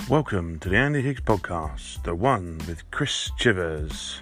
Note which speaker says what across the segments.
Speaker 1: Welcome to the Andy Higgs Podcast, the one with Chris Chivers.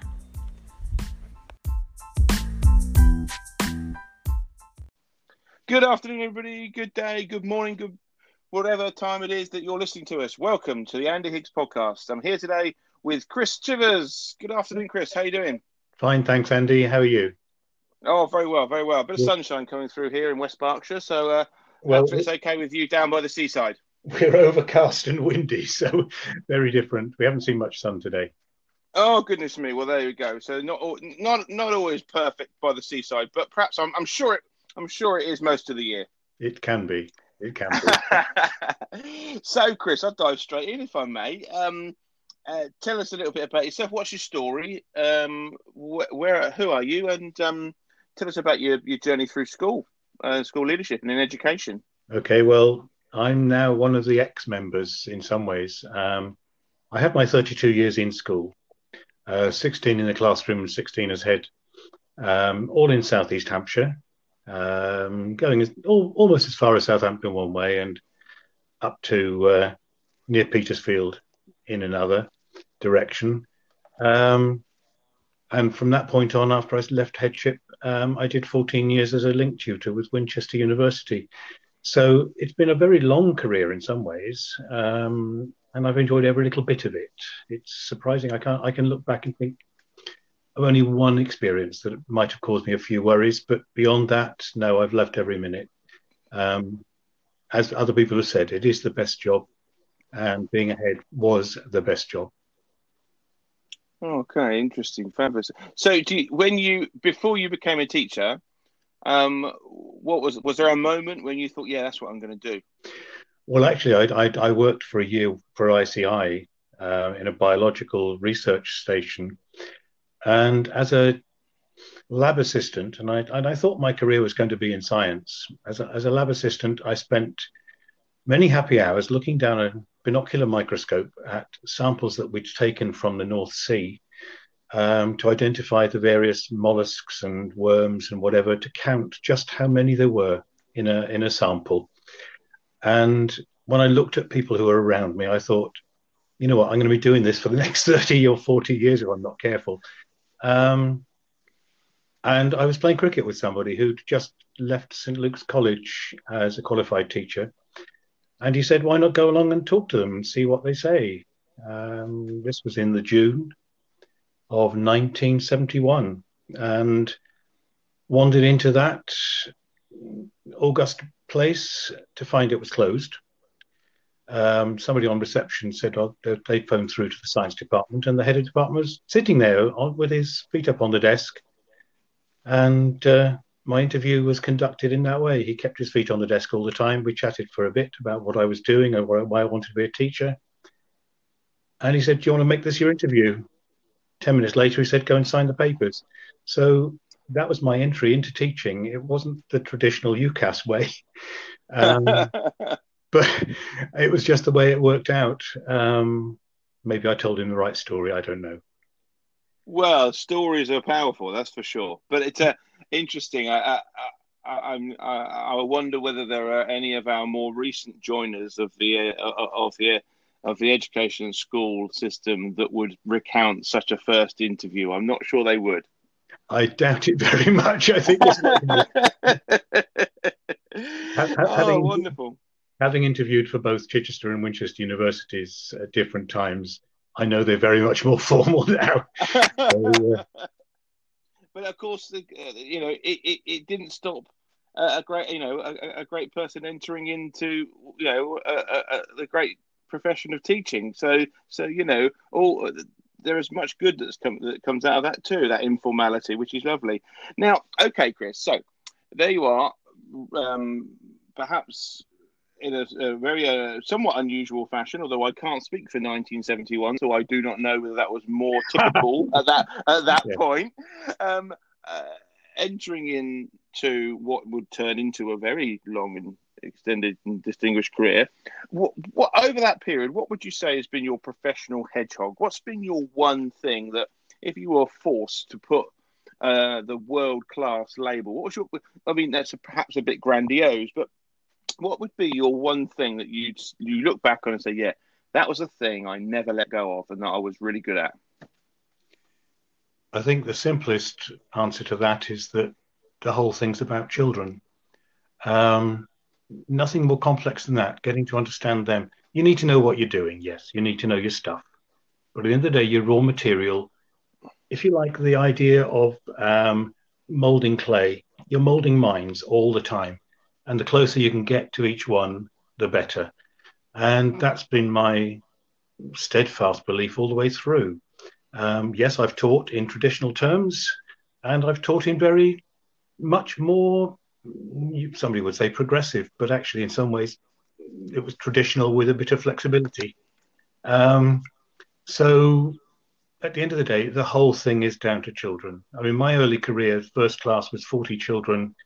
Speaker 1: Good afternoon, everybody. Good day, good morning, good whatever time it is that you're listening to us. Welcome to the Andy Higgs Podcast. I'm here today with Chris Chivers. Good afternoon, Chris. How are you doing?
Speaker 2: Fine, thanks, Andy. How are you?
Speaker 1: Oh, very well, very well. A bit of sunshine coming through here in West Berkshire, so hopefully it's okay with you down by the seaside.
Speaker 2: We're overcast and windy, so very different. We haven't seen much sun today.
Speaker 1: Oh, goodness me. Well, there you go. So not always perfect by the seaside, but perhaps I'm sure it is most of the year.
Speaker 2: It can be.
Speaker 1: So, Chris, I'll dive straight in if I may. Tell us a little bit about yourself. What's your story? Who are you? And tell us about your journey through school leadership and in education.
Speaker 2: Okay, well, I'm now one of the ex-members in some ways. I had my 32 years in school, 16 in the classroom and 16 as head, all in South East Hampshire, going almost as far as Southampton one way and up to near Petersfield in another direction. And from that point on, after I left headship, I did 14 years as a link tutor with Winchester University. So it's been a very long career in some ways, and I've enjoyed every little bit of it. It's surprising. I can look back and think of only one experience that might have caused me a few worries, but beyond that, no, I've loved every minute. As other people have said, it is the best job, and being a head was the best job.
Speaker 1: Okay, interesting, fabulous. So, before you became a teacher, was there a moment when you thought, yeah, that's what I'm going to do?
Speaker 2: Well, actually, I worked for a year for ICI in a biological research station, and as a lab assistant, and I thought my career was going to be in science. As a lab assistant, I spent many happy hours looking down a binocular microscope at samples that we'd taken from the North Sea to identify the various mollusks and worms and whatever, to count just how many there were in a sample. And when I looked at people who were around me, I thought, you know what, I'm going to be doing this for the next 30 or 40 years if I'm not careful. And I was playing cricket with somebody who'd just left St. Luke's College as a qualified teacher. And he said, why not go along and talk to them and see what they say? This was in the June of 1971, and wandered into that august place to find it was closed. Somebody on reception said they'd phoned through to the science department, and the head of department was sitting there with his feet up on the desk. And my interview was conducted in that way. He kept his feet on the desk all the time. We chatted for a bit about what I was doing and why I wanted to be a teacher. And he said, do you want to make this your interview? 10 minutes later, he said, go and sign the papers. So that was my entry into teaching. It wasn't the traditional UCAS way, but it was just the way it worked out. Maybe I told him the right story. I don't know.
Speaker 1: Well, stories are powerful, that's for sure. But it's interesting. I wonder whether there are any of our more recent joiners of the education and school system that would recount such a first interview. I'm not sure they would.
Speaker 2: I doubt it very much. I think
Speaker 1: wonderful.
Speaker 2: Having interviewed for both Chichester and Winchester universities at different times, I know they're very much more formal now.
Speaker 1: But of course, it didn't stop a great person entering into the great profession of teaching. So there is much good that comes out of that too. That informality, which is lovely. Now, okay, Chris. So there you are. Perhaps in a very somewhat unusual fashion, although I can't speak for 1971, so I do not know whether that was more typical at that point. Entering into what would turn into a very long and extended and distinguished career. What over that period, what would you say has been your professional hedgehog? What's been your one thing that, if you were forced to put the world-class label, what was your? I mean, that's perhaps a bit grandiose, but what would be your one thing that you look back on and say, yeah, That was a thing I never let go of and that I was really good at.
Speaker 2: I think the simplest answer to that is that the whole thing's about children. Um, Nothing more complex than that. Getting to understand them. You need to know what you're doing. Yes, you need to know your stuff. But at the end of the day, your raw material, if you like the idea of molding clay, you're molding minds all the time. And the closer you can get to each one, the better. And that's been my steadfast belief all the way through. Yes, I've taught in traditional terms, and I've taught in very much more, somebody would say progressive, but actually, in some ways, it was traditional with a bit of flexibility. Um, so at the end of the day, the whole thing is down to children. I mean, my early career, first class was 40 children,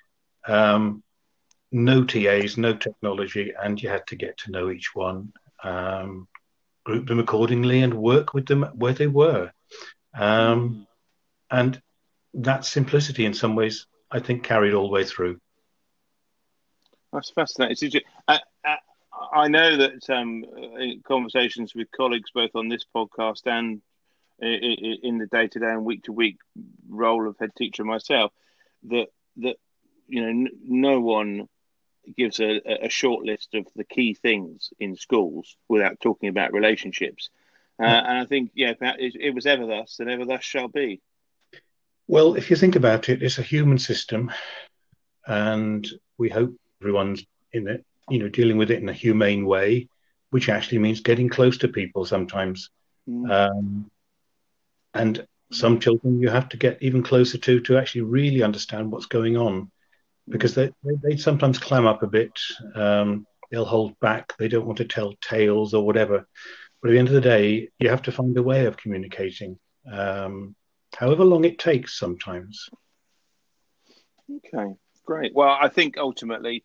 Speaker 2: no TAs, no technology, and you had to get to know each one, group them accordingly, and work with them where they were. And that simplicity, in some ways, I think carried all the way through.
Speaker 1: That's fascinating. I know that in conversations with colleagues, both on this podcast and in the day-to-day and week-to-week role of head teacher myself, that no one gives a short list of the key things in schools without talking about relationships. And I think, it was ever thus, and ever thus shall be.
Speaker 2: Well, if you think about it, it's a human system, and we hope everyone's in it, dealing with it in a humane way, which actually means getting close to people sometimes. And some children you have to get even closer to actually really understand what's going on, because they sometimes clam up a bit. They'll hold back. They don't want to tell tales or whatever. But at the end of the day, you have to find a way of communicating, however long it takes sometimes.
Speaker 1: Okay, great. Well, I think ultimately,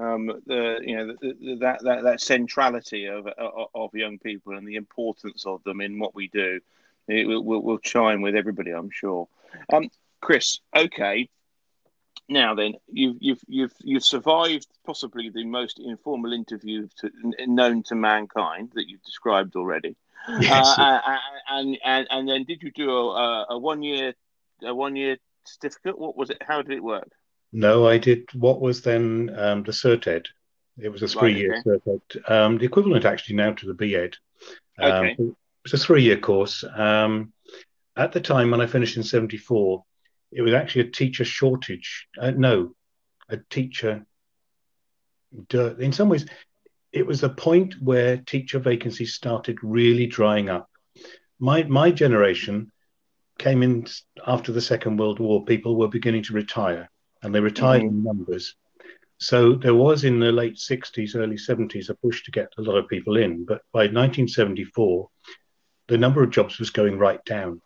Speaker 1: that centrality of young people and the importance of them in what we do, it will chime with everybody, I'm sure. Chris, okay. Now then, you've survived possibly the most informal interview known to mankind that you've described already.
Speaker 2: Yes.
Speaker 1: And then did you do a 1 year certificate? What was it? How did it work?
Speaker 2: No, I did what was then the CERT-Ed. It was a 3-year CERT-Ed, the equivalent actually now to the BEd.
Speaker 1: Okay.
Speaker 2: It was a 3-year course. At the time when I finished in 74, it was actually a teacher shortage. A teacher. In some ways, it was a point where teacher vacancies started really drying up. My generation came in after the Second World War. People were beginning to retire, and they retired in numbers. So there was, in the late 60s, early 70s, a push to get a lot of people in. But by 1974, the number of jobs was going right down.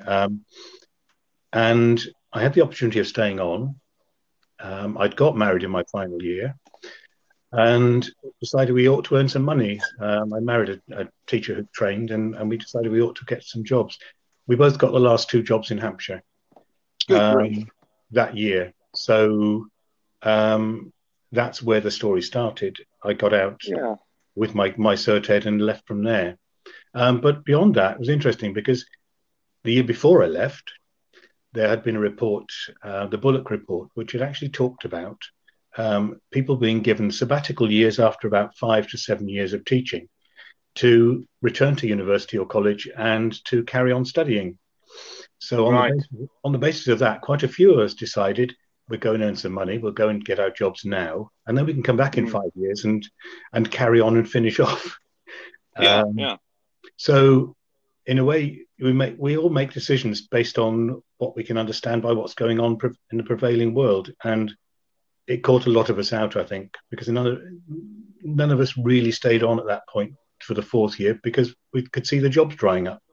Speaker 2: And I had the opportunity of staying on. I'd got married in my final year and decided we ought to earn some money. I married a teacher who trained, and we decided we ought to get some jobs. We both got the last 2 jobs in Hampshire that year. So that's where the story started. I got out with my CERT-Ed and left from there. But beyond that, it was interesting because the year before I left, there had been a report, the Bullock Report, which had actually talked about people being given sabbatical years after about 5 to 7 years of teaching to return to university or college and to carry on studying. So on the basis of that, quite a few of us decided we're going to earn some money, we'll go and get our jobs now, and then we can come back in 5 years and carry on and finish off. So in a way, we all make decisions based on what we can understand by what's going on in the prevailing world, and it caught a lot of us out, I think, because none of us really stayed on at that point for the 4th year because we could see the jobs drying up.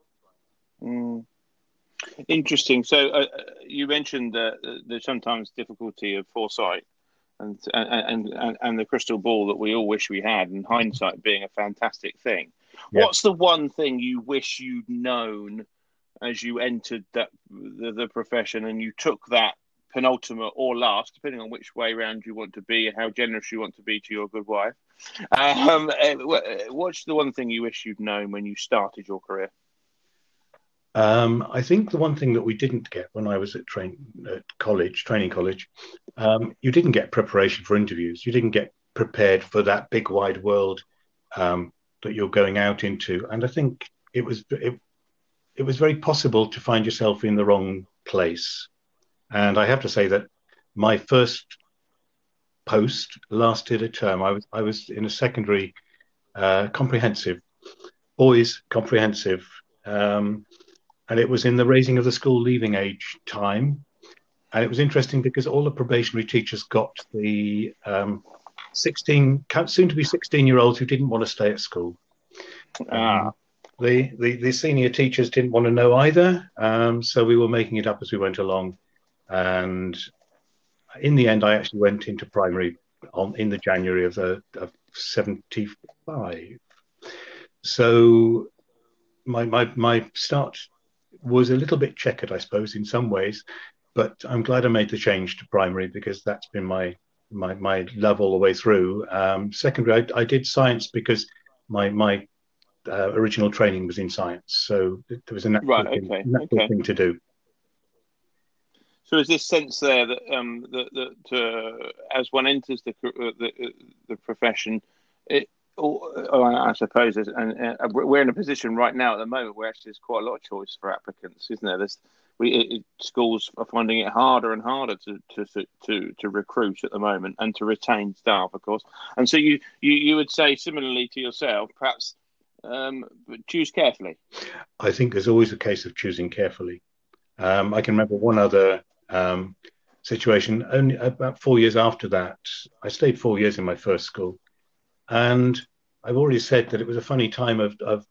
Speaker 1: Interesting. So you mentioned the sometimes difficulty of foresight and the crystal ball that we all wish we had, and hindsight being a fantastic thing. Yeah. What's the one thing you wish you'd known as you entered the profession and you took that penultimate or last, depending on which way round you want to be and how generous you want to be to your good wife. What's the one thing you wish you'd known when you started your career?
Speaker 2: I think the one thing that we didn't get when I was at training college, you didn't get preparation for interviews. You didn't get prepared for that big wide world that you're going out into. And I think it was very possible to find yourself in the wrong place. And I have to say that my first post lasted a term. I was in a secondary comprehensive, boys comprehensive, and it was in the raising of the school leaving age time. And it was interesting because all the probationary teachers got the 16, soon to be 16-year-olds who didn't want to stay at school. The senior teachers didn't want to know either, so we were making it up as we went along. And in the end, I actually went into primary in the January of 75. So my start was a little bit checkered, I suppose, in some ways, but I'm glad I made the change to primary because that's been my love all the way through. Secondary, I did science because my original training was in science, so there was a natural thing to do.
Speaker 1: So is this sense there that as one enters the profession, I suppose, and we're in a position right now at the moment where actually there's quite a lot of choice for applicants, isn't there? Schools are finding it harder and harder to recruit at the moment and to retain staff, of course. And so you would say similarly to yourself, perhaps choose carefully.
Speaker 2: I think there's always a case of choosing carefully. I can remember one other situation. Only about 4 years after that, I stayed 4 years in my first school, and I've already said that it was a funny time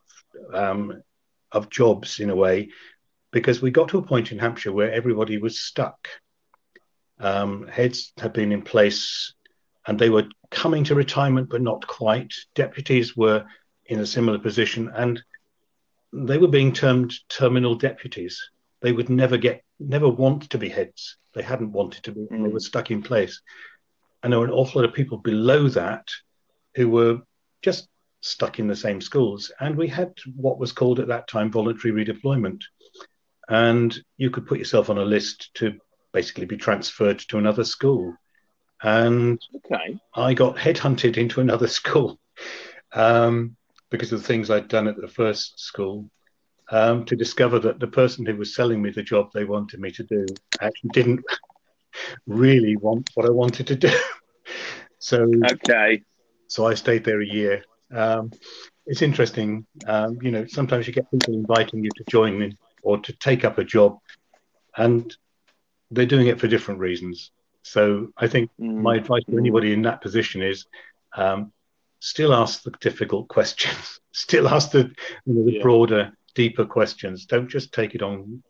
Speaker 2: of jobs in a way, because we got to a point in Hampshire where everybody was stuck. Heads had been in place, and they were coming to retirement, but not quite. Deputies were in a similar position, and they were being termed terminal deputies. They would never want to be heads. They hadn't wanted to be. They were stuck in place. And there were an awful lot of people below that who were just stuck in the same schools. And we had what was called at that time voluntary redeployment. And you could put yourself on a list to basically be transferred to another school. And I got headhunted into another school because of the things I'd done at the first school. To discover that the person who was selling me the job they wanted me to do actually didn't really want what I wanted to do. So I stayed there a year. It's interesting. Sometimes you get people inviting you to join in or to take up a job, and they're doing it for different reasons. So I think my advice to anybody in that position is still ask the difficult questions, still ask the broader, deeper questions. Don't just take it on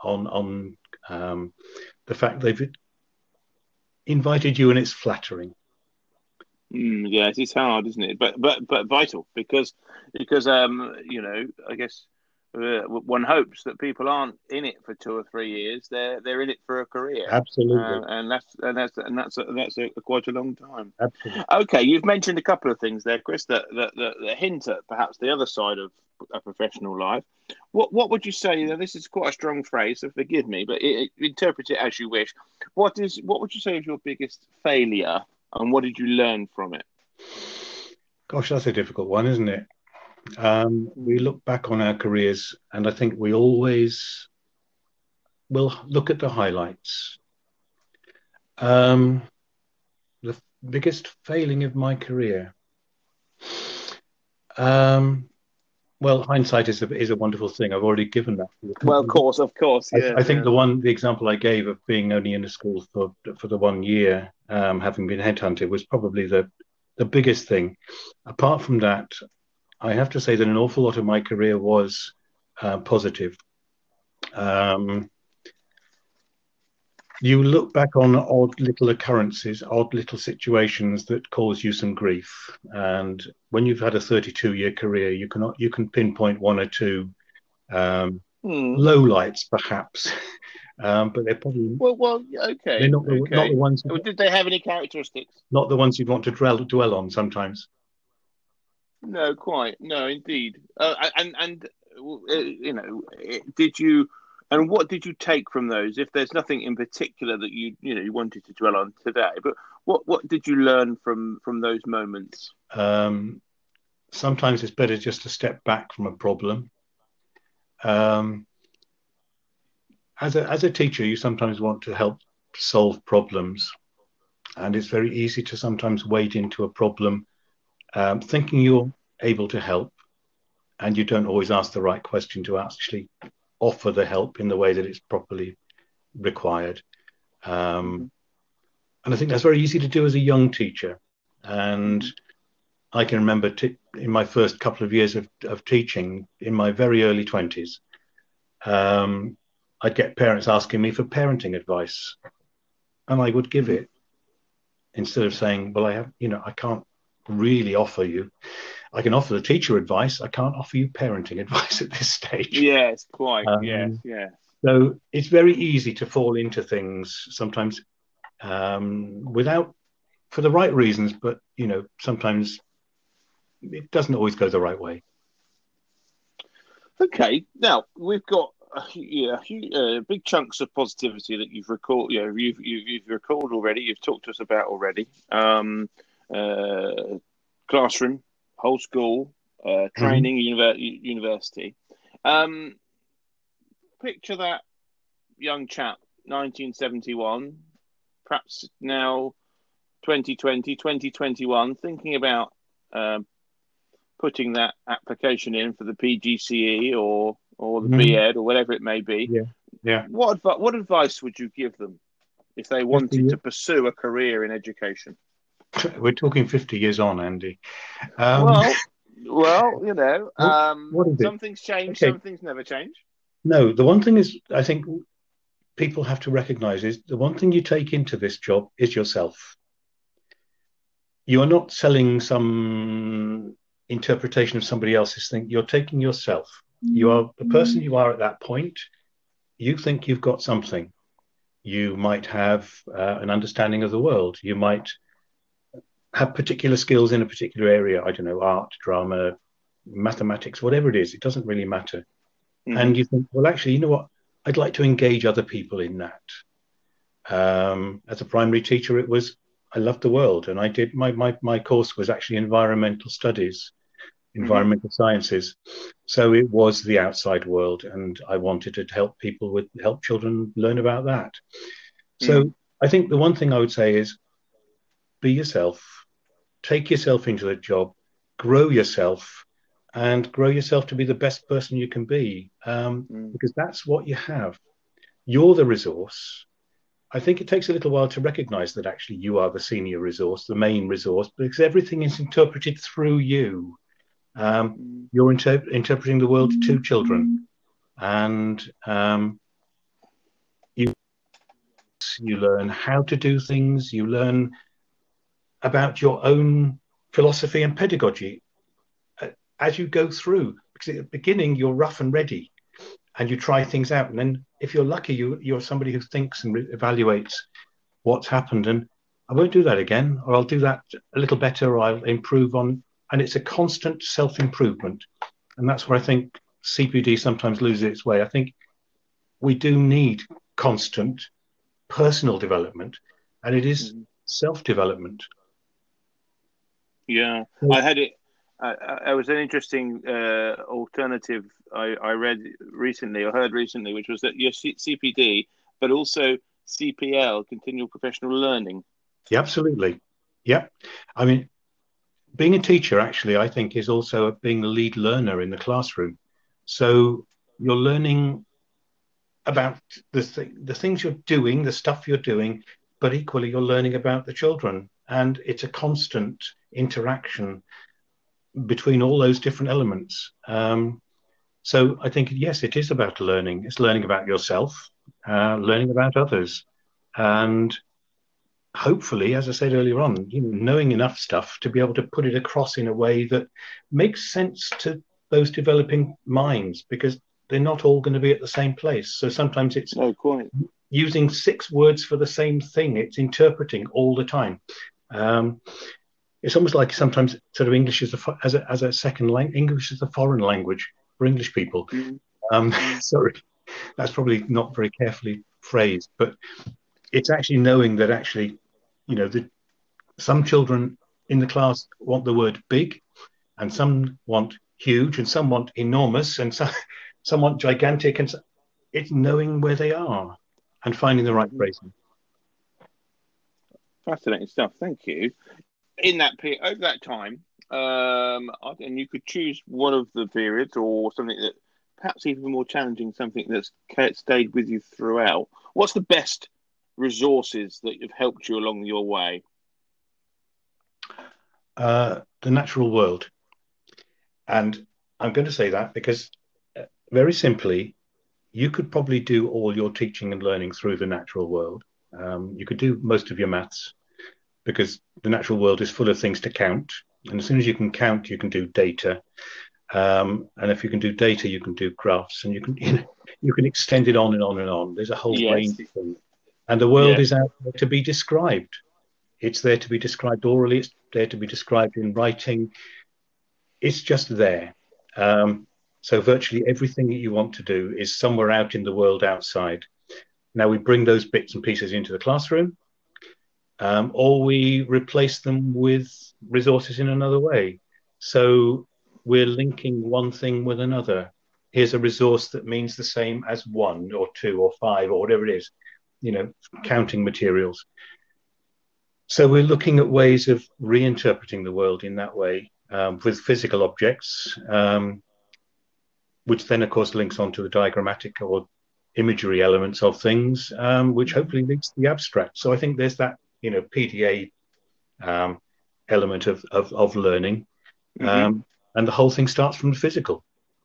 Speaker 2: the fact they've invited you and it's flattering.
Speaker 1: Yes, it's hard, isn't it? But vital because I guess one hopes that people aren't in it for 2 or 3 years. They're in it for a career.
Speaker 2: Absolutely,
Speaker 1: and that's quite a long time.
Speaker 2: Absolutely.
Speaker 1: Okay, you've mentioned a couple of things there, Chris, that hint at perhaps the other side of a professional life. What would you say? Now, this is quite a strong phrase, so forgive me, but interpret it as you wish. What would you say is your biggest failure, and what did you learn from it?
Speaker 2: Gosh, that's a difficult one, isn't it? We look back on our careers, and I think we always will look at the highlights. The biggest failing of my career. Well, hindsight is a wonderful thing. I've already given that.
Speaker 1: Well, of course. Yeah,
Speaker 2: I think the example I gave of being only in a school for the 1 year, having been headhunted, was probably the biggest thing. Apart from that, I have to say that an awful lot of my career was positive. You look back on odd little occurrences, odd little situations that cause you some grief. And when you've had a 32-year career, you can pinpoint one or two lowlights, perhaps. but they're probably
Speaker 1: Well,
Speaker 2: they're
Speaker 1: okay,
Speaker 2: not the
Speaker 1: okay.
Speaker 2: ones
Speaker 1: Did they have any characteristics?
Speaker 2: not the ones you'd want to dwell on sometimes.
Speaker 1: No, quite. No, indeed. Did you? And what did you take from those? If there's nothing in particular that you wanted to dwell on today, but what did you learn from those moments?
Speaker 2: Um, Sometimes it's better just to step back from a problem. Um, as a teacher, you sometimes want to help solve problems, and it's very easy to sometimes wade into a problem, thinking you're able to help, and you don't always ask the right question to actually offer the help in the way that it's properly required.
Speaker 1: Mm-hmm.
Speaker 2: And I think that's very easy to do as a young teacher. And I can remember in my first couple of years of teaching, in my very early 20s, I'd get parents asking me for parenting advice, and I would give it instead of saying, well, I can't really offer you. I can offer the teacher advice. I can't offer you parenting advice at this stage.
Speaker 1: Yes, quite. Yes,
Speaker 2: Um,
Speaker 1: yes.
Speaker 2: so it's very easy to fall into things sometimes without, for the right reasons, but sometimes it doesn't always go the right way.
Speaker 1: Okay, now we've got big chunks of positivity that you've recalled. You've recalled already. You've talked to us about already. Uh, Classroom, whole school,
Speaker 2: Mm-hmm.
Speaker 1: training, university. Um, Picture that young chap, 1971, perhaps now 2020, 2021, thinking about putting that application in for the PGCE or the
Speaker 2: Mm-hmm.
Speaker 1: BEd or whatever it may be.
Speaker 2: Yeah, yeah.
Speaker 1: What advice would you give them if they wanted to pursue a career in education?
Speaker 2: We're talking 50 years on, Andy. Um,
Speaker 1: Well,
Speaker 2: what is it?
Speaker 1: some things change,
Speaker 2: Okay.
Speaker 1: some things never change.
Speaker 2: No, the one thing is, I think people have to recognize is the one thing you take into this job is yourself. You are not selling some interpretation of somebody else's thing. You're taking yourself. You are the person you are at that point. You think you've got something. You might have an understanding of the world. You might have particular skills in a particular area. I don't know, art, drama, mathematics, whatever it is. It doesn't really matter.
Speaker 1: Mm-hmm.
Speaker 2: And you think, well, actually, you know what? I'd like to engage other people in that. As a primary teacher, I loved the world, and I did my course was actually environmental studies,
Speaker 1: Mm-hmm.
Speaker 2: environmental sciences. So it was the outside world, and I wanted to help children learn about that.
Speaker 1: Mm.
Speaker 2: So I think the one thing I would say is be yourself, take yourself into the job, grow yourself, and grow yourself to be the best person you can be,
Speaker 1: Mm.
Speaker 2: because that's what you have. You're the resource. I think it takes a little while to recognize that actually you are the senior resource, the main resource, because everything is interpreted through you.
Speaker 1: Mm.
Speaker 2: You're interpreting the world to children, and you you learn how to do things. You learn about your own philosophy and pedagogy as you go through. Because at the beginning you're rough and ready, and you try things out, and then if you're lucky, you're somebody who thinks and evaluates what's happened, and I won't do that again, or I'll do that a little better, or I'll improve on. And it's a constant self-improvement, and that's where I think CPD sometimes loses its way. I think we do need constant personal development, and it is
Speaker 1: Mm.
Speaker 2: self-development.
Speaker 1: Yeah,
Speaker 2: So,
Speaker 1: I had it. It was an interesting alternative I read recently or heard recently, which was that your CPD, but also CPL, continual professional learning.
Speaker 2: yeah, absolutely, yeah. I mean, being a teacher actually, I think, is also being the lead learner in the classroom. So you're learning about the things you're doing, the stuff you're doing, but equally you're learning about the children, and it's a constant interaction between all those different elements. So I think yes, it is about learning. It's learning about yourself, learning about others, and hopefully, as I said earlier on, knowing enough stuff to be able to put it across in a way that makes sense to those developing minds, because they're not all going to be at the same place. So sometimes it's
Speaker 1: No, quite.
Speaker 2: using 6 words for the same thing. It's interpreting all the time. Um, it's almost like sometimes sort of English is as a second language. English is a foreign language for English people.
Speaker 1: Mm, mm.
Speaker 2: Sorry, that's probably not very carefully phrased, but it's actually knowing that actually, some children in the class want the word big, and some want huge, and some want enormous, and some want gigantic, and it's knowing where they are and finding the right phrasing.
Speaker 1: Fascinating stuff. Thank you. In that period, over that time, and you could choose one of the periods or something that perhaps even more challenging, something that's stayed with you throughout. What's the best resources that have helped you along your way?
Speaker 2: The natural world. And I'm going to say that because very simply, you could probably do all your teaching and learning through the natural world. You could do most of your maths because the natural world is full of things to count. And as soon as you can count, you can do data. And if you can do data, you can do graphs, and you can extend it on and on and on. There's a whole
Speaker 1: Yes.
Speaker 2: range of things. And the world
Speaker 1: Yeah.
Speaker 2: is out there to be described. It's there to be described orally. It's there to be described in writing. It's just there. So virtually everything that you want to do is somewhere out in the world outside. Now we bring those bits and pieces into the classroom, or we replace them with resources in another way. So we're linking one thing with another. Here's a resource that means the same as 1 or 2 or 5 or whatever it is, counting materials. So we're looking at ways of reinterpreting the world in that way, with physical objects, which then, of course, links onto the diagrammatic or imagery elements of things, which hopefully leads to the abstract. So I think there's that, PDA element of learning, and the whole thing starts from the physical.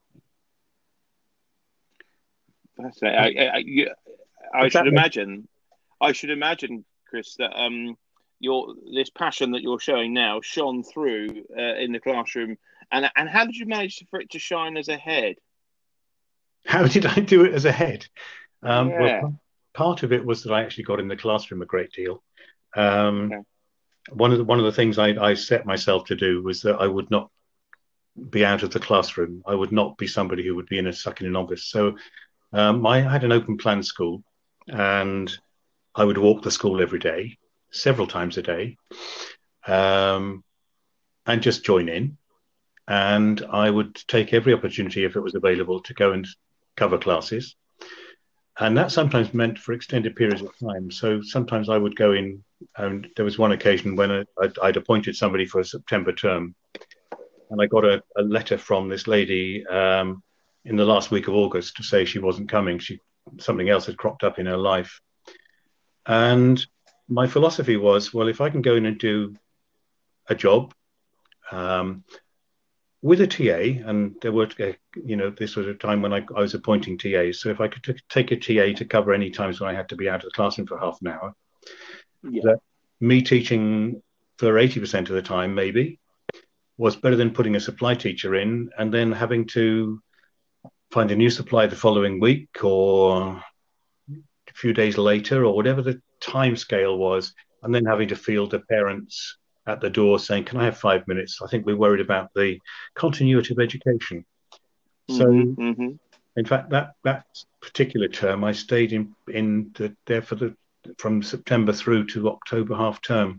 Speaker 1: That's it. I should imagine, Chris, that this passion that you're showing now shone through in the classroom. And how did you manage for it to shine as a head?
Speaker 2: How did I do it as a head?
Speaker 1: Yeah.
Speaker 2: Well, part of it was that I actually got in the classroom a great deal. Okay. One of the things I set myself to do was that I would not be out of the classroom. I would not be somebody who would be stuck in an office. So I had an open plan school, and I would walk the school every day, several times a day, and just join in. And I would take every opportunity, if it was available, to go and cover classes. And that sometimes meant for extended periods of time. So sometimes I would go in, and there was one occasion when I'd appointed somebody for a September term, and I got a letter from this lady in the last week of August to say she wasn't coming. Something else had cropped up in her life. And my philosophy was, well, if I can go in and do a job with a TA, and there were, this was a time when I was appointing TAs. So if I could take a TA to cover any times when I had to be out of the classroom for half an hour, that me teaching for 80% of the time, maybe, was better than putting a supply teacher in and then having to find a new supply the following week or a few days later or whatever the time scale was, and then having to field the parents at the door saying, can I have 5 minutes? I think we're worried about the continuity of education. So, in fact, that particular term, I stayed there from September through to October half term,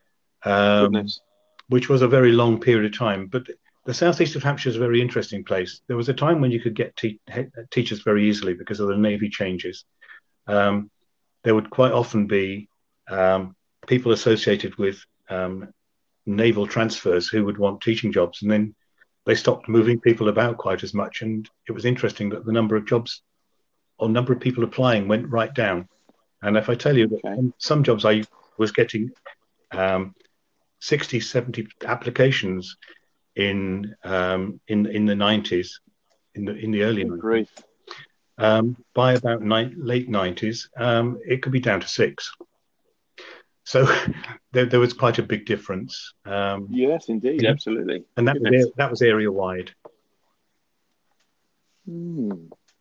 Speaker 2: which was a very long period of time. But the southeast of Hampshire is a very interesting place. There was a time when you could get teachers very easily because of the Navy changes. There would quite often be people associated with naval transfers who would want teaching jobs, and then they stopped moving people about quite as much. And it was interesting that the number of jobs or number of people applying went right down. And if I tell you that some jobs I was getting 60, 70 applications in the 90s, in the early 90s. By about late 90s, it could be down to 6. So there was quite a big difference.
Speaker 1: Yes, indeed, absolutely.
Speaker 2: And that was area wide.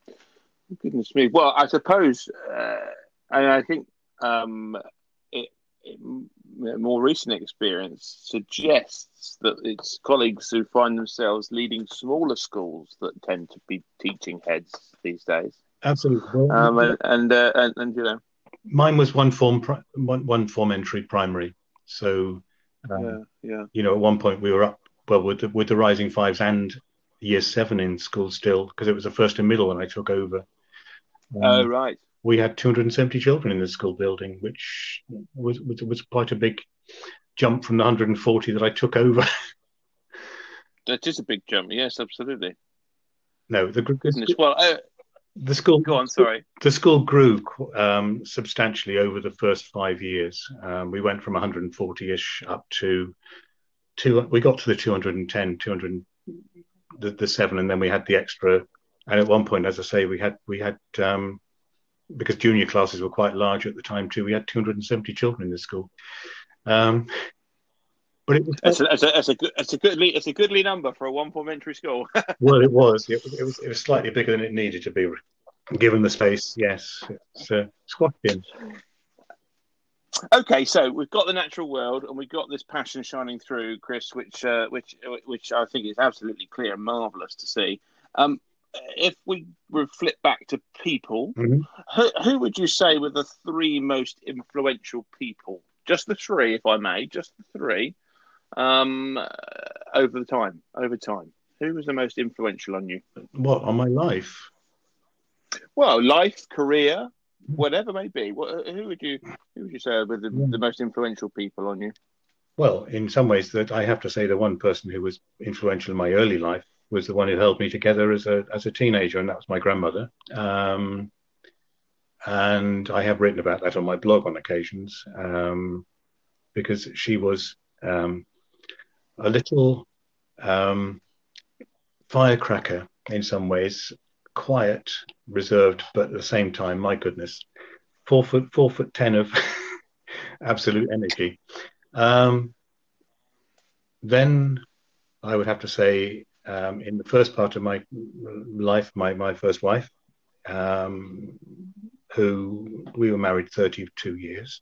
Speaker 1: Goodness me. Well, I suppose, and I think it, it, more recent experience suggests that it's colleagues who find themselves leading smaller schools that tend to be teaching heads these days.
Speaker 2: Absolutely. Well,
Speaker 1: And you know,
Speaker 2: mine was one form entry primary. So,
Speaker 1: yeah, yeah.
Speaker 2: at one point we were up well with the rising fives and year seven in school still because it was the first and middle when I took over.
Speaker 1: Oh, right.
Speaker 2: We had 270 children in the school building, which was quite a big jump from the 140 that I took over.
Speaker 1: That is a big jump. Yes, absolutely.
Speaker 2: No,
Speaker 1: Goodness. Well,
Speaker 2: the school.
Speaker 1: go on. Sorry.
Speaker 2: The school grew substantially over the first 5 years. We went from 140-ish up to we got to the 210, 200, the seven, and then we had the extra. And at one point, as I say, we had because junior classes were quite large at the time too. We had 270 children in the school. But it was
Speaker 1: it's a goodly number for a one form entry school.
Speaker 2: Well, it was slightly bigger than it needed to be, given the space. Yes, it's squashed in.
Speaker 1: Okay, so we've got the natural world, and we've got this passion shining through, Chris, which I think is absolutely clear and marvelous to see. If we flip back to people, who would you say were the three most influential people? Just the three, if I may, just the three. Over time, who was the most influential on you?
Speaker 2: What, on my life?
Speaker 1: Well, life, career, whatever may be. Who would you say were the most influential people on you?
Speaker 2: Well, in some ways, that I have to say the one person who was influential in my early life was the one who held me together as a teenager, and that was my grandmother. And I have written about that on my blog on occasions, because she was a little firecracker in some ways, quiet, reserved, but at the same time, my goodness, 4'10" of absolute energy. Then I would have to say, in the first part of my life, my first wife, who we were married 32 years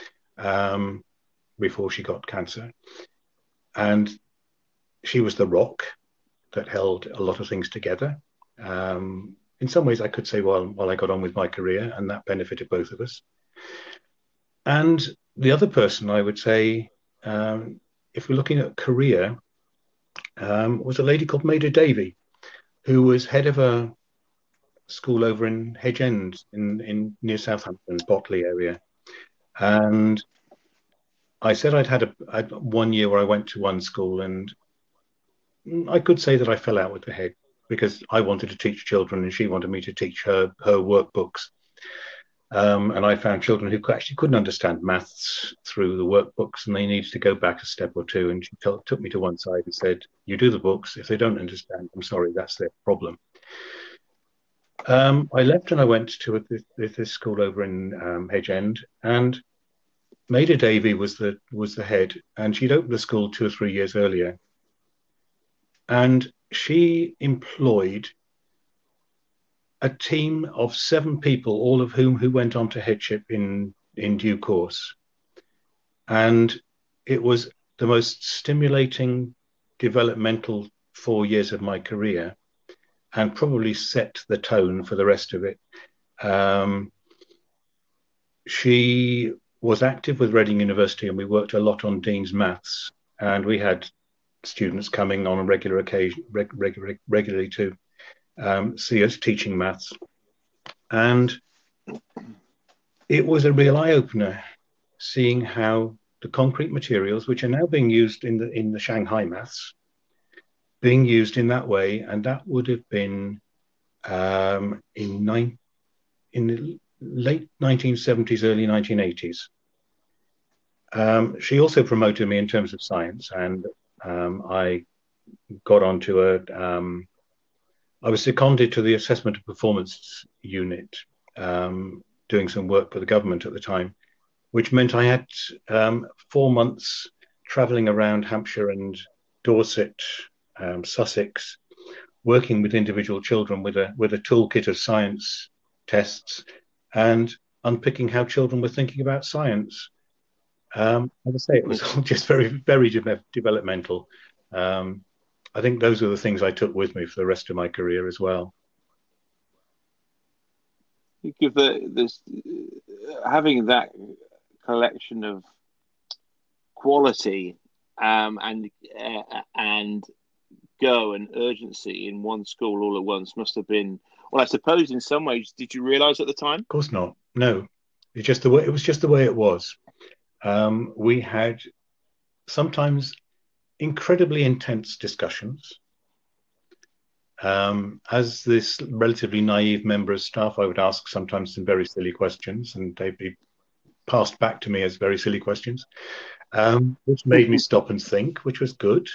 Speaker 2: before she got cancer. And she was the rock that held a lot of things together. In some ways, I could say, while I got on with my career, and that benefited both of us. And the other person I would say, if we're looking at career, was a lady called Maida Davey, who was head of a school over in Hedge End in near Southampton, Botley area. And I said I'd had 1 year where I went to one school, and I could say that I fell out with the head because I wanted to teach children and she wanted me to teach her workbooks. And I found children who actually couldn't understand maths through the workbooks, and they needed to go back a step or two. And she took me to one side and said, "You do the books. If they don't understand, I'm sorry, that's their problem." I left and I went to this school over in Hedge End, and Maida Davey was the head, and she'd opened the school 2 or 3 years earlier, and she employed a team of 7 people, all of whom who went on to headship in due course. And it was the most stimulating developmental 4 years of my career, and probably set the tone for the rest of it. She was active with Reading University, and we worked a lot on Dean's Maths, and we had students coming on a regular occasion, regularly to see us teaching maths. And it was a real eye-opener seeing how the concrete materials, which are now being used in the Shanghai maths, being used in that way. And that would have been in the late 1970s, early 1980s. She also promoted me in terms of science, and I got onto I was seconded to the assessment of performance unit, doing some work for the government at the time, which meant I had 4 months traveling around Hampshire and Dorset, Sussex, working with individual children with a toolkit of science tests, and unpicking how children were thinking about science. As I say, it was all just very, very developmental. I think those are the things I took with me for the rest of my career as well.
Speaker 1: You give this having that collection of quality and go and urgency in one school all at once must have been. Well, I suppose in some ways, did you realise at the time?
Speaker 2: Of course not. No, it's just the way. It was just the way it was. We had sometimes incredibly intense discussions. As this relatively naive member of staff, I would ask sometimes some very silly questions, and they'd be passed back to me as very silly questions, which made me stop and think, which was good.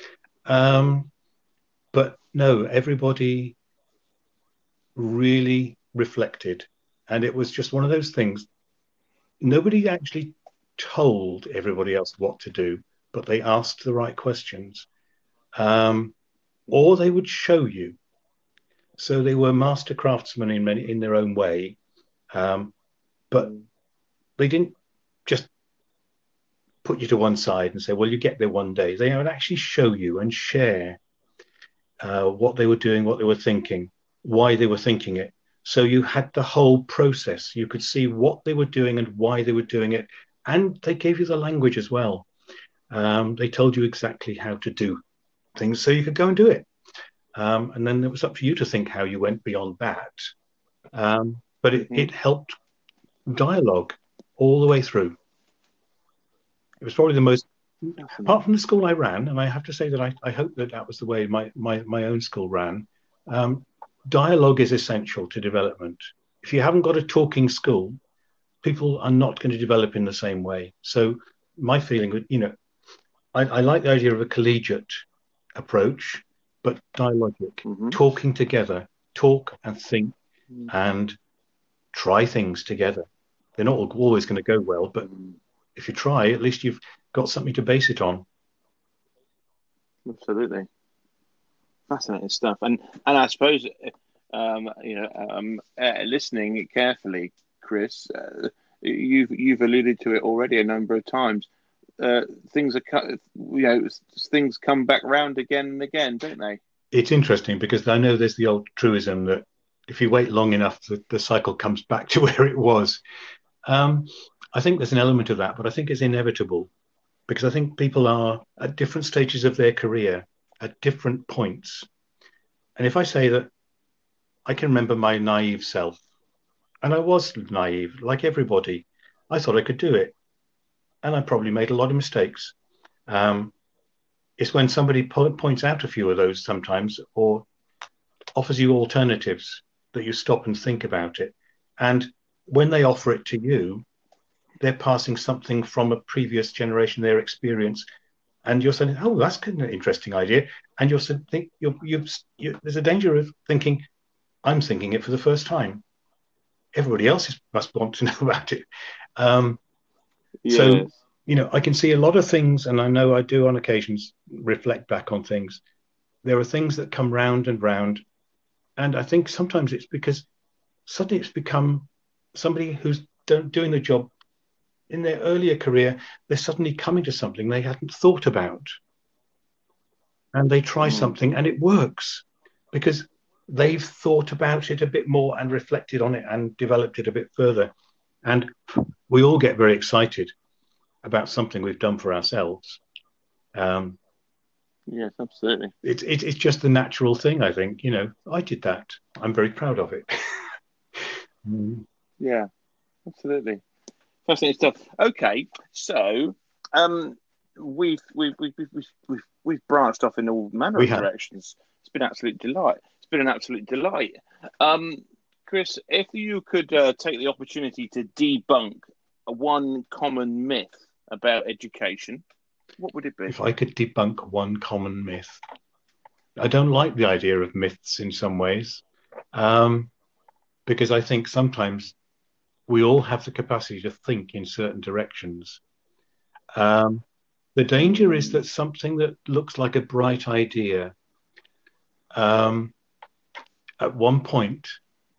Speaker 2: But no, everybody really reflected, and it was just one of those things. Nobody actually told everybody else what to do, but they asked the right questions. Or they would show you. So they were master craftsmen in their own way, but they didn't just put you to one side and say, well, you get there one day. They would actually show you and share what they were doing, what they were thinking, why they were thinking it. So you had the whole process. You could see what they were doing and why they were doing it. And they gave you the language as well. They told you exactly how to do things so you could go and do it. And then it was up to you to think how you went beyond that. But it helped dialogue all the way through. It was probably the most, apart from the school I ran, and I have to say that I hope that was the way my own school ran. Dialogue is essential to development. If you haven't got a talking school, people are not going to develop in the same way. So my feeling would, I like the idea of a collegiate approach, but dialogic, talking together, talk and think and try things together. They're not always going to go well, but if you try, at least you've got something to base it on.
Speaker 1: Absolutely. Fascinating stuff. And I suppose, listening carefully, Chris, you've alluded to it already a number of times. Things come back round again and again, don't they?
Speaker 2: It's interesting because I know there's the old truism that if you wait long enough, the cycle comes back to where it was. I think there's an element of that, but I think it's inevitable because I think people are at different stages of their career at different points. And if I say that I can remember my naive self, and I was naive, like everybody, I thought I could do it. And I probably made a lot of mistakes. It's when somebody points out a few of those sometimes or offers you alternatives that you stop and think about it. And when they offer it to you, they're passing something from a previous generation, their experience. And you're saying, oh, that's an interesting idea. And there's a danger of thinking, I'm thinking it for the first time. Everybody else must want to know about it.
Speaker 1: Yes.
Speaker 2: So, I can see a lot of things, and I know I do on occasions reflect back on things. There are things that come round and round. And I think sometimes it's because suddenly it's become somebody who's doing the job in their earlier career. They're suddenly coming to something they hadn't thought about. And they try something and it works because they've thought about it a bit more and reflected on it and developed it a bit further. And we all get very excited about something we've done for ourselves.
Speaker 1: Yes, absolutely.
Speaker 2: It's just the natural thing, I think. I did that. I'm very proud of it.
Speaker 1: Yeah, absolutely. Fascinating stuff. Okay, so we've branched off in all manner of directions. It's been an absolute delight. Chris, if you could take the opportunity to debunk one common myth about education, what would it be?
Speaker 2: If I could debunk one common myth, I don't like the idea of myths in some ways, because I think sometimes we all have the capacity to think in certain directions. The danger is that something that looks like a bright idea, at one point,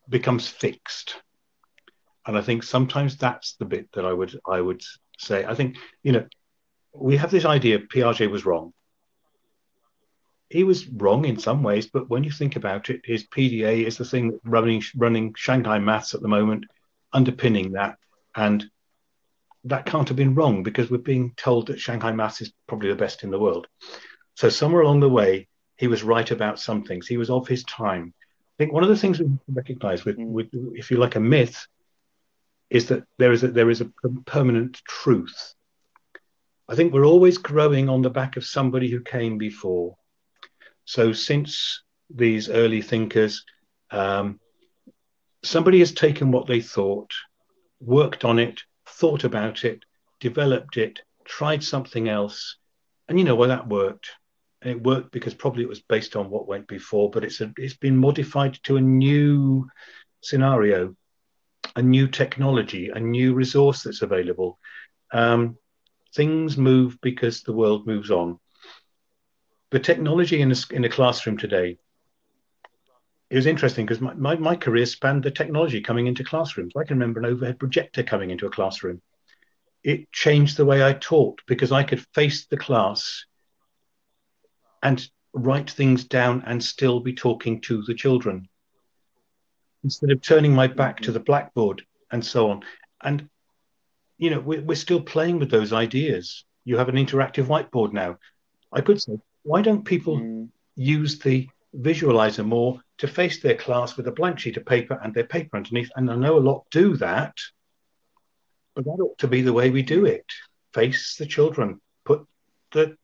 Speaker 2: becomes fixed. And I think sometimes that's the bit that I would say. I think, we have this idea Piaget was wrong. He was wrong in some ways, but when you think about it, his PDA is the thing running Shanghai maths at the moment, underpinning that. And that can't have been wrong because we're being told that Shanghai maths is probably the best in the world. So somewhere along the way, he was right about some things. He was of his time. I think one of the things we recognize with if you like, a myth is that there is a permanent truth. I think we're always growing on the back of somebody who came before. So since these early thinkers, somebody has taken what they thought, worked on it, thought about it, developed it, tried something else, and well, that worked. And it worked because probably it was based on what went before, but it's been modified to a new scenario, a new technology, a new resource that's available. Things move because the world moves on. The technology in a classroom today, it was interesting because my career spanned the technology coming into classrooms. I can remember an overhead projector coming into a classroom. It changed the way I taught because I could face the class and write things down and still be talking to the children instead of turning my back to the blackboard and so on. And, we're still playing with those ideas. You have an interactive whiteboard now. I could say, why don't people use the visualizer more to face their class with a blank sheet of paper and their paper underneath? And I know a lot do that, but that ought to be the way we do it. Face the children, put the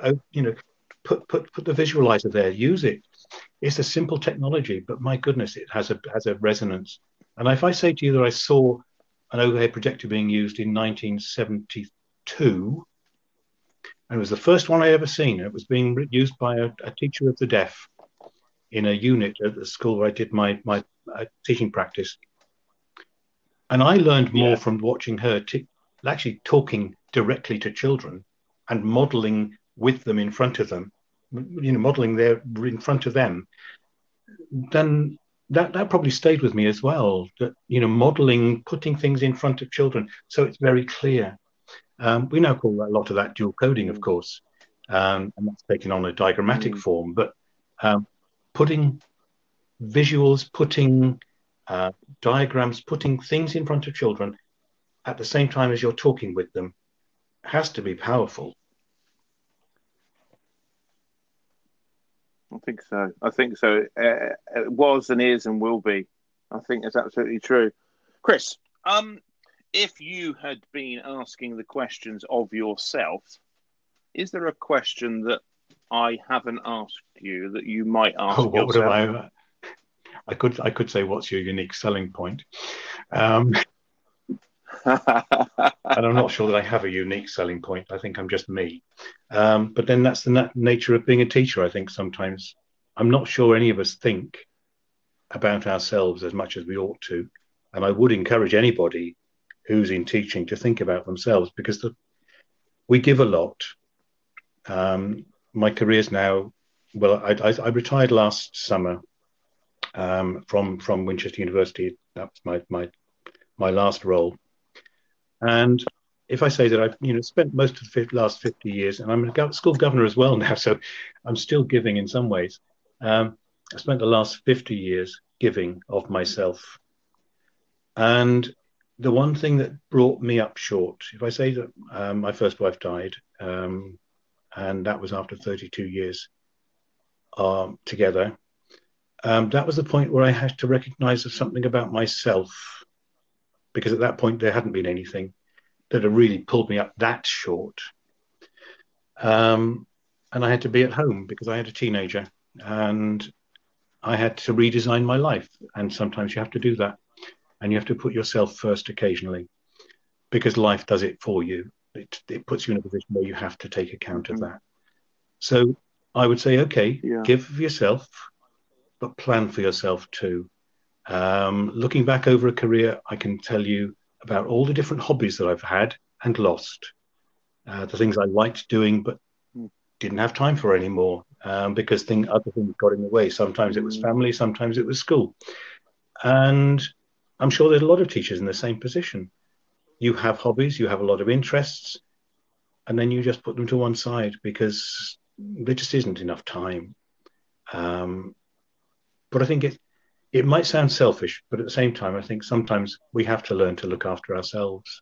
Speaker 2: visualizer there, use it. It's a simple technology, but my goodness, it has a resonance. And if I say to you that I saw an overhead projector being used in 1972, and it was the first one I ever seen. It was being used by a teacher of the deaf in a unit at the school where I did my teaching practice. And I learned more from watching her actually talking directly to children and modeling with them in front of them, modeling there in front of them. Then that probably stayed with me as well. That, modeling, putting things in front of children so it's very clear. We now call a lot of that dual coding, of course, and that's taken on a diagrammatic form. But putting visuals, putting diagrams, putting things in front of children at the same time as you're talking with them has to be powerful.
Speaker 1: I think so. It was and is and will be. I think that's absolutely true. Chris, if you had been asking the questions of yourself, is there a question that I haven't asked you that you might ask yourself?
Speaker 2: I could say, what's your unique selling point? And I'm not sure that I have a unique selling point. I think I'm just me. But then that's the nature of being a teacher. I think sometimes I'm not sure any of us think about ourselves as much as we ought to. And I would encourage anybody who's in teaching to think about themselves, because we give a lot. My career's now, well, I retired last summer from Winchester University. That was my last role. And if I say that I've spent most of the last 50 years, and I'm a school governor as well now, so I'm still giving in some ways. I spent the last 50 years giving of myself. And the one thing that brought me up short, if I say that my first wife died, and that was after 32 years together, that was the point where I had to recognize something about myself, because at that point there hadn't been anything that had really pulled me up that short. And I had to be at home because I had a teenager, and I had to redesign my life. And sometimes you have to do that. And you have to put yourself first occasionally, because life does it for you. It puts you in a position where you have to take account of that. So I would say, okay, give of yourself, but plan for yourself too. Looking back over a career, I can tell you about all the different hobbies that I've had and lost. The things I liked doing, but didn't have time for anymore because other things got in the way. Sometimes it was family, sometimes it was school. And I'm sure there's a lot of teachers in the same position. You have hobbies, you have a lot of interests, and then you just put them to one side because there just isn't enough time. Um, but I think it might sound selfish, but at the same time, I think sometimes we have to learn to look after ourselves.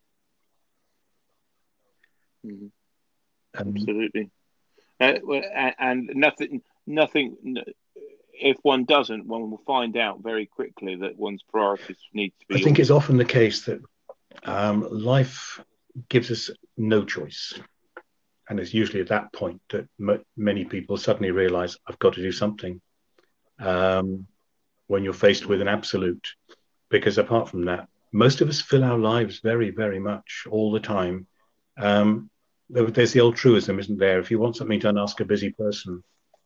Speaker 1: Mm-hmm.
Speaker 2: And
Speaker 1: Absolutely. And nothing. If one doesn't, one will find out very quickly that one's priorities need to
Speaker 2: I
Speaker 1: be
Speaker 2: think
Speaker 1: all.
Speaker 2: it's often the case that life gives us no choice. And it's usually at that point that many people suddenly realize, I've got to do something. When you're faced with an absolute, because apart from that, most of us fill our lives very, very much all the time. There's the old truism, isn't there? If you want something done, ask a busy person.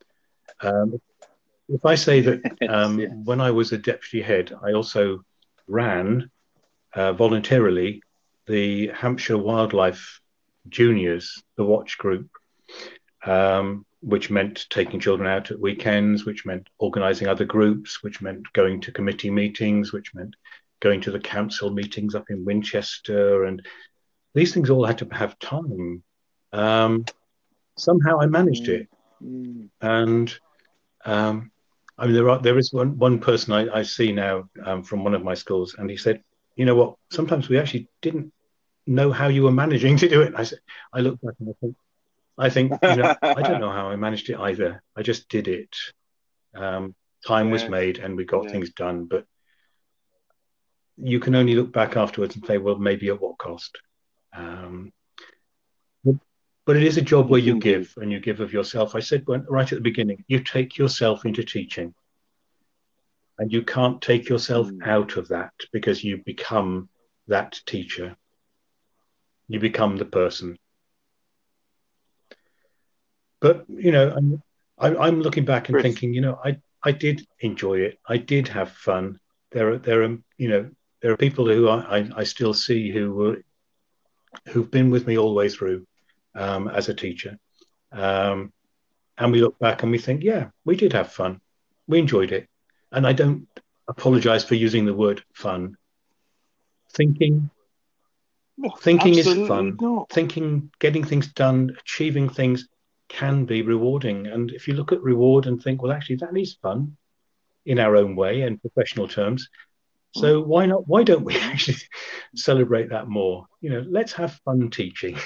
Speaker 2: If I say that
Speaker 1: Yes, yes.
Speaker 2: when I was a deputy head, I also ran voluntarily the Hampshire Wildlife Juniors, the watch group, which meant taking children out at weekends, which meant organising other groups, which meant going to committee meetings, which meant going to the council meetings up in Winchester. And these things all had to have time. Somehow I managed
Speaker 1: Mm,
Speaker 2: it.
Speaker 1: mm.
Speaker 2: And I mean, there is one person I see now from one of my schools, and he said, "You know what? Sometimes we actually didn't know how you were managing to do it." I look back and I think, I don't know how I managed it either. I just did it. Um, Time was
Speaker 1: Yes,
Speaker 2: made, and we got
Speaker 1: yes.
Speaker 2: things done. But you can only look back afterwards and say, well, maybe at what cost? Um, but it is a job where
Speaker 1: Yes,
Speaker 2: you
Speaker 1: indeed.
Speaker 2: give, and you give of yourself. I said right at the beginning, you take yourself into teaching. And you can't take yourself
Speaker 1: Mm,
Speaker 2: out of that because you become that teacher. You become the person. But I'm looking back and
Speaker 1: Chris.
Speaker 2: thinking, I did enjoy it. I did have fun. There are people who I still see who've been with me all the way through as a teacher. Um, and we look back and we think, yeah, we did have fun. We enjoyed it. And I don't apologize for using the word fun. Thinking
Speaker 1: No,
Speaker 2: Thinking is
Speaker 1: absolutely
Speaker 2: fun.
Speaker 1: not.
Speaker 2: Thinking, getting things done, achieving things can be rewarding. And if you look at reward and think, well, actually, that is fun in our own way and professional terms. So why not? Why don't we
Speaker 1: Mm-hmm.
Speaker 2: actually celebrate that more? Let's have fun teaching.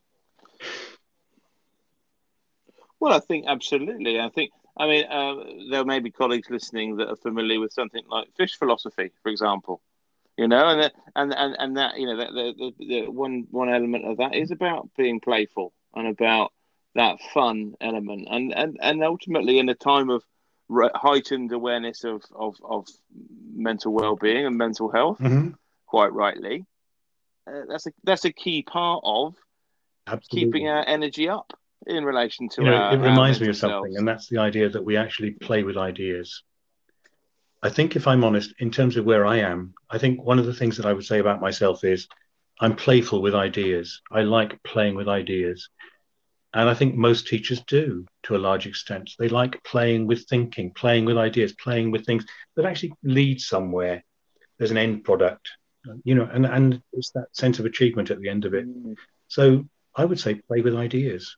Speaker 1: Well, I think absolutely. I mean, there may be colleagues listening that are familiar with something like fish philosophy, for example. And that the one element of that is about being playful and about that fun element, and ultimately in a time of heightened awareness of mental well-being and mental health,
Speaker 2: Mm-hmm.
Speaker 1: quite rightly, that's a key part of keeping
Speaker 2: Absolutely.
Speaker 1: our energy up in relation to
Speaker 2: It
Speaker 1: our
Speaker 2: reminds me
Speaker 1: mental
Speaker 2: of something,
Speaker 1: selves.
Speaker 2: and that's the idea that we actually play with ideas. I think, if I'm honest, in terms of where I am, I think one of the things that I would say about myself is I'm playful with ideas. I like playing with ideas. And I think most teachers do to a large extent. They like playing with thinking, playing with ideas, playing with things that actually lead somewhere. There's an end product, and it's that sense of achievement at the end of it.
Speaker 1: Mm,
Speaker 2: So I would say play with ideas.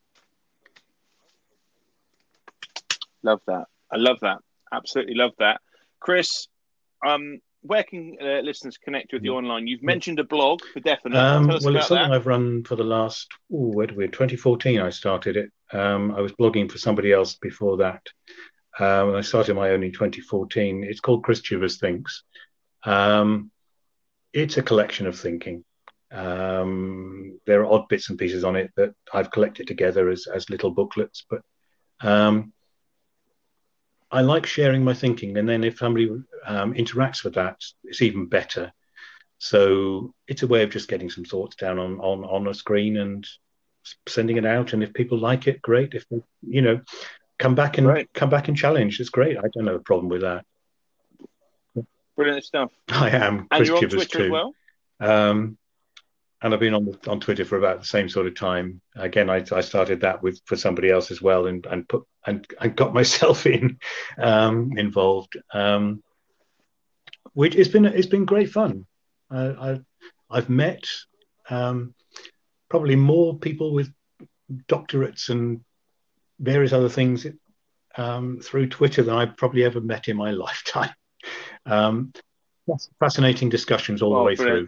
Speaker 1: love that. I love that. Absolutely love that. Chris, where can listeners connect with you online? You've mentioned a blog for definite. Tell us
Speaker 2: Well, it's
Speaker 1: about
Speaker 2: something
Speaker 1: that.
Speaker 2: I've run for the last, where did we, 2014, I started it. I was blogging for somebody else before that. I started my own in 2014. It's called Chris Chivers Thinks. Um, it's a collection of thinking. There are odd bits and pieces on it that I've collected together as little booklets, but um, I like sharing my thinking. And then if somebody interacts with that, it's even better. So it's a way of just getting some thoughts down on a screen and sending it out. And if people like it, great. If they,
Speaker 1: Great.
Speaker 2: come back and challenge, it's great. I don't have a problem with that.
Speaker 1: Brilliant stuff.
Speaker 2: I am
Speaker 1: And
Speaker 2: Chris
Speaker 1: you're on
Speaker 2: Chivers
Speaker 1: Twitter as
Speaker 2: too.
Speaker 1: well?
Speaker 2: Um, and I've been on Twitter for about the same sort of time. Again, I started that for somebody else as well, and got myself involved. which it's been great fun. I've met um, probably more people with doctorates and various other things through Twitter than I've probably ever met in my lifetime. Um, Fascinating discussions all the
Speaker 1: Well,
Speaker 2: way
Speaker 1: brilliant.
Speaker 2: through.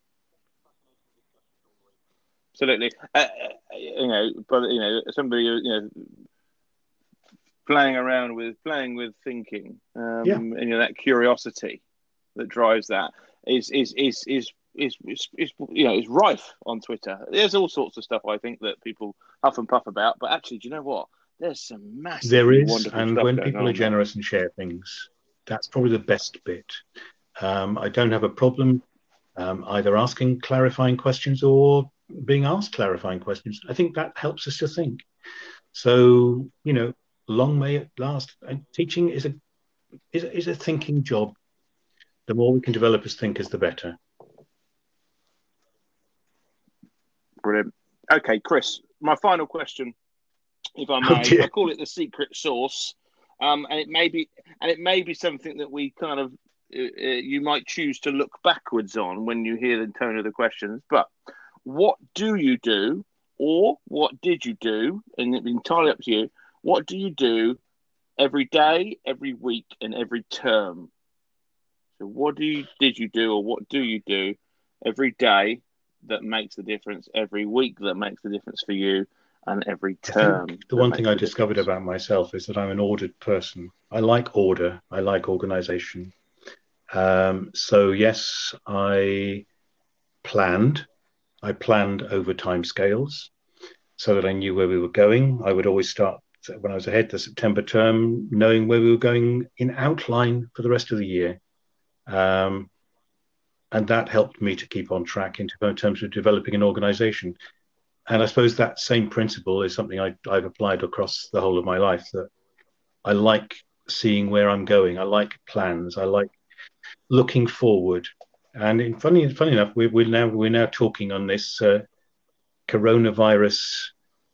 Speaker 1: Absolutely. But somebody playing with thinking,
Speaker 2: Yeah,
Speaker 1: and that curiosity that drives that is rife on Twitter. There's all sorts of stuff I think that people huff and puff about, but actually, do you know what? There's some
Speaker 2: there
Speaker 1: massively
Speaker 2: is.
Speaker 1: wonderful
Speaker 2: And
Speaker 1: stuff
Speaker 2: when
Speaker 1: going
Speaker 2: people are
Speaker 1: on there.
Speaker 2: generous and share things, that's probably the best bit. I don't have a problem either asking clarifying questions or being asked clarifying questions. I think that helps us to think. So, long may it last. And teaching is a thinking job. The more we can develop as thinkers, the better.
Speaker 1: Brilliant. Okay, Chris, my final question, if I
Speaker 2: Oh
Speaker 1: may. I
Speaker 2: dear.
Speaker 1: call it the secret sauce, and it may be something that we kind of you might choose to look backwards on when you hear the tone of the questions. But what do you do, or what did you do? And it's entirely up to you. What do you do every day, every week, and every term? So, did you do, or what do you do every day that makes the difference, every week that makes the difference for you, and every
Speaker 2: I think
Speaker 1: term
Speaker 2: the
Speaker 1: that
Speaker 2: one thing
Speaker 1: makes
Speaker 2: I
Speaker 1: the
Speaker 2: discovered
Speaker 1: difference?
Speaker 2: about myself is that I'm an ordered person. I like order. I like organization. So yes, planned. I planned over time scales so that I knew where we were going. I would always start when I was ahead the September term, knowing where we were going in outline for the rest of the year. Um, and that helped me to keep on track in terms of developing an organization. And I suppose that same principle is something I've applied across the whole of my life, that I like seeing where I'm going. I like plans. I like looking forward. And funny enough, we're now talking on this coronavirus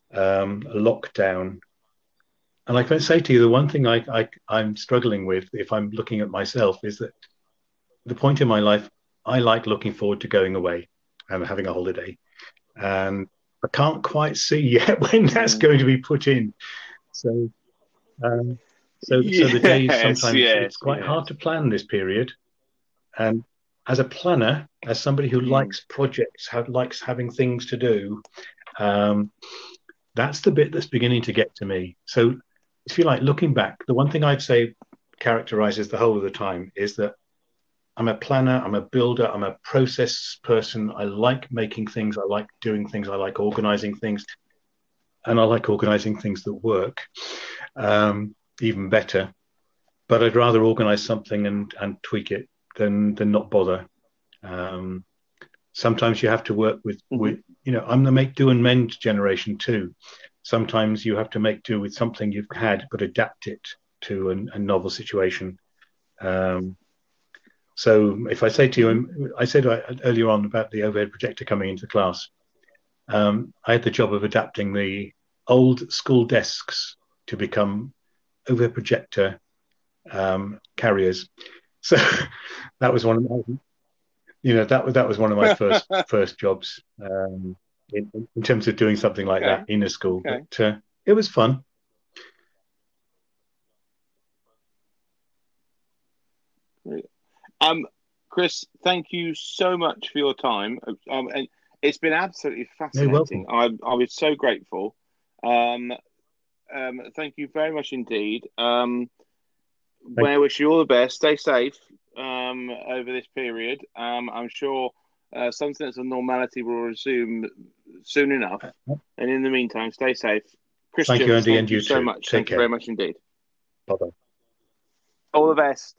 Speaker 2: lockdown. And I can say to you, the one thing I'm struggling with, if I'm looking at myself, is that the point in my life, I like looking forward to going away and having a holiday. And I can't quite see yet when that's
Speaker 1: Mm.
Speaker 2: going to be put in. So, um, so the days
Speaker 1: Yes,
Speaker 2: sometimes it's
Speaker 1: yes,
Speaker 2: quite hard
Speaker 1: yes.
Speaker 2: to plan this period. And as a planner, as somebody who
Speaker 1: Mm.
Speaker 2: likes projects, likes having things to do, um, that's the bit that's beginning to get to me. So, if you like, looking back, the one thing I'd say characterizes the whole of the time is that I'm a planner, I'm a builder, I'm a process person. I like making things, I like doing things, I like organizing things, and I like organizing things that work even better. But I'd rather organize something and tweak it than not bother. Um, Sometimes you have to work
Speaker 1: Hmm.
Speaker 2: I'm the make do and mend generation too. Sometimes you have to make do with something you've had, but adapt it to a novel situation. Um, so if I say to
Speaker 1: Hmm.
Speaker 2: you, I said earlier on about the overhead projector coming into class. I had the job of adapting the old school desks to become overhead projector carriers. So that was one of my, that was one of my first jobs in terms of doing something like that
Speaker 1: Okay,
Speaker 2: in a school.
Speaker 1: okay.
Speaker 2: But it was fun.
Speaker 1: Um, Chris, thank you so much for your time. And it's been absolutely
Speaker 2: You're
Speaker 1: fascinating.
Speaker 2: welcome.
Speaker 1: I was so grateful. Um, Thank you very much indeed.
Speaker 2: Thank,
Speaker 1: I wish you all the best. Stay safe over this period. I'm sure some sense of normality will resume soon enough. And in the meantime, stay safe.
Speaker 2: Thank you,
Speaker 1: Christian,
Speaker 2: Andy, and
Speaker 1: thank you
Speaker 2: you
Speaker 1: so
Speaker 2: too.
Speaker 1: much.
Speaker 2: Take
Speaker 1: Thank you very
Speaker 2: care.
Speaker 1: much indeed.
Speaker 2: Bye bye.
Speaker 1: All the best.